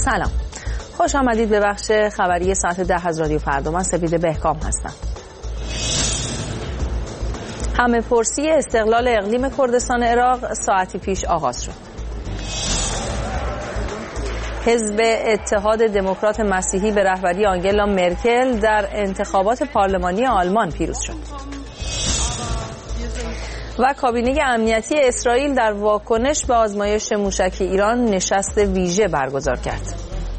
سلام، خوش آمدید به بخش خبری ساعت 10 از رادیو فردا. من سپید بهکام هستم. همه پرسی استقلال اقلیم کردستان عراق ساعتی پیش آغاز شد. حزب اتحاد دموکرات مسیحی به رهبری آنگلا مرکل در انتخابات پارلمانی آلمان پیروز شد. و کابینه امنیتی اسرائیل در واکنش به آزمایش موشک ایران نشست ویژه برگزار کرد.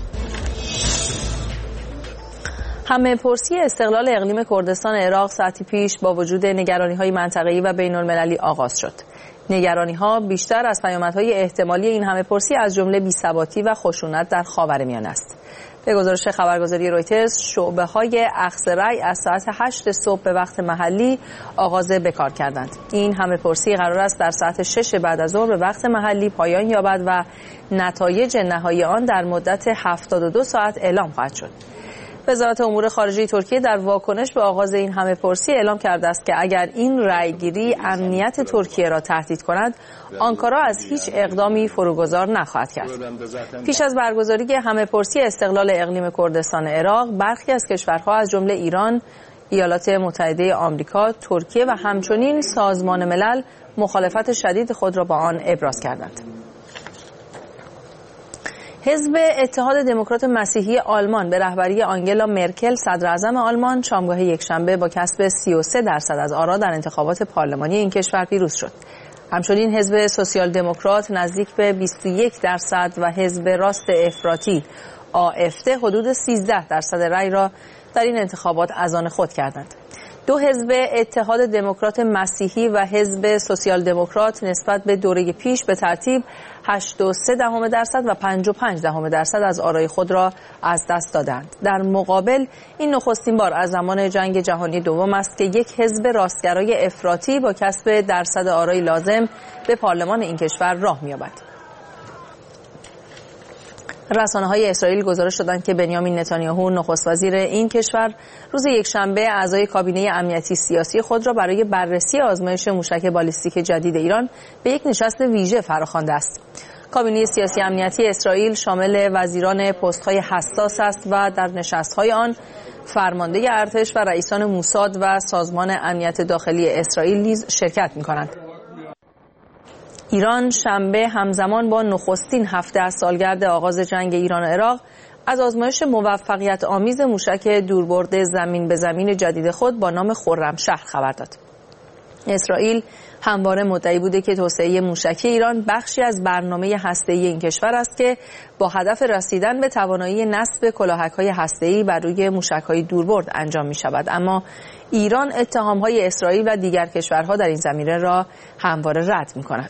همه پرسی استقلال اقلیم کردستان عراق ساعتی پیش با وجود نگرانی‌های منطقه‌ای و بین‌المللی آغاز شد. نگرانی‌ها بیشتر از پیامدهای احتمالی این همه پرسی از جمله بی‌ثباتی و خشونت در خاورمیانه است. به گزارش خبرگزاری رویترز، شعبه‌های اخذ رأی از ساعت 8 صبح به وقت محلی آغاز به کار کردند. این همه پرسی قرار است در ساعت 6 بعد از ظهر به وقت محلی پایان یابد و نتایج نهایی آن در مدت 72 ساعت اعلام خواهد شد. وزارت امور خارجه ترکیه در واکنش به آغاز این همه پرسی اعلام کرده است که اگر این رأیگیری امنیت ترکیه را تهدید کند، آنکارا از هیچ اقدامی فروگذار نخواهد کرد. پیش از برگزاری همه پرسی استقلال اقلیم کردستان عراق، برخی از کشورها از جمله ایران، ایالات متحده آمریکا، ترکیه و همچنین سازمان ملل مخالفت شدید خود را با آن ابراز کردند. حزب اتحاد دموکرات مسیحی آلمان به رهبری آنگلا مرکل صدراعظم آلمان شامگاه یکشنبه با کسب 33% از آرا در انتخابات پارلمانی این کشور پیروز شد. همچنین حزب سوسیال دموکرات نزدیک به 21% و حزب راست افراطی AfD حدود 13% رأی را در این انتخابات از آن خود کردند. دو حزب اتحاد دموکرات مسیحی و حزب سوسیال دموکرات نسبت به دوره پیش به ترتیب 8.3% و 5.5% از آرای خود را از دست دادند. در مقابل این نخستین بار از زمان جنگ جهانی دوم است که یک حزب راستگرای افراطی با کسب درصد آرای لازم به پارلمان این کشور راه می‌یابد. رسانه‌های اسرائیل گزارش دادند که بنیامین نتانیاهو نخست وزیر این کشور روز یکشنبه اعضای کابینه امنیتی سیاسی خود را برای بررسی آزمایش موشک بالیستیک جدید ایران به یک نشست ویژه فراخوانده است. کابینه سیاسی امنیتی اسرائیل شامل وزیران پست‌های حساس است و در نشست‌های آن فرمانده ارتش و رئیسان موساد و سازمان امنیت داخلی اسرائیل نیز شرکت می‌کنند. ایران شنبه همزمان با نخستین هفته از سالگرد آغاز جنگ ایران و عراق از آزمایش موفقیت آمیز موشک دوربرد زمین به زمین جدید خود با نام خرمشهر خبر داد. اسرائیل همواره مدعی بوده که توسعه موشکی ایران بخشی از برنامه هسته‌ای این کشور است که با هدف رسیدن به توانایی نصب کلاهک‌های هسته‌ای بر روی موشک‌های دوربرد انجام می‌شود، اما ایران اتهام‌های اسرائیل و دیگر کشورها در این زمینه را همواره رد می‌کند.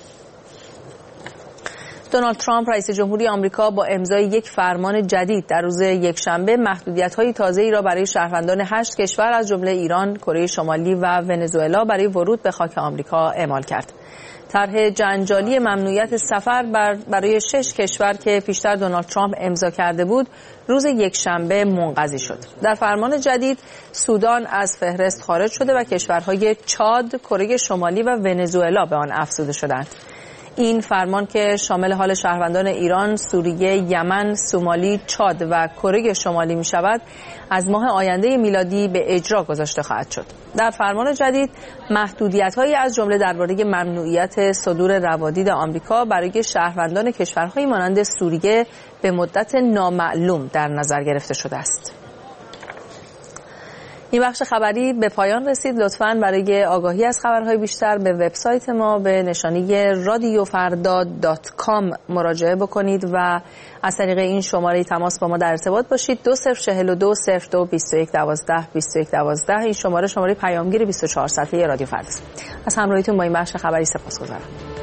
دونالد ترامپ رئیس جمهوری آمریکا با امضای یک فرمان جدید در روز یکشنبه محدودیت‌های تازه‌ای را برای شهروندان 8 کشور از جمله ایران، کره شمالی و ونزوئلا برای ورود به خاک آمریکا اعمال کرد. طرح جنجالی ممنوعیت سفر برای 6 کشور که پیشتر دونالد ترامپ امضا کرده بود، روز یکشنبه منقضی شد. در فرمان جدید سودان از فهرست خارج شده و کشورهای چاد، کره شمالی و ونزوئلا به آن افزوده شدند. این فرمان که شامل حال شهروندان ایران، سوریه، یمن، سومالی، چاد و کره شمالی می شود، از ماه آینده میلادی به اجرا گذاشته خواهد شد. در فرمان جدید محدودیت‌هایی از جمله درباره ممنوعیت صدور روادید آمریکا برای شهروندان کشورهای مانند سوریه به مدت نامعلوم در نظر گرفته شده است. این بخش خبری به پایان رسید. لطفاً برای آگاهی از خبرهای بیشتر به وبسایت ما به نشانی radiofarda.com مراجعه بکنید و از طریق این شماره تماس با ما در ارتباط باشید. 2042 02 21 12 21 12. این شماره پیامگیر 24 صفحه رادیو فردا است. از همراهیتون با این بخش خبری سپاسگزارم.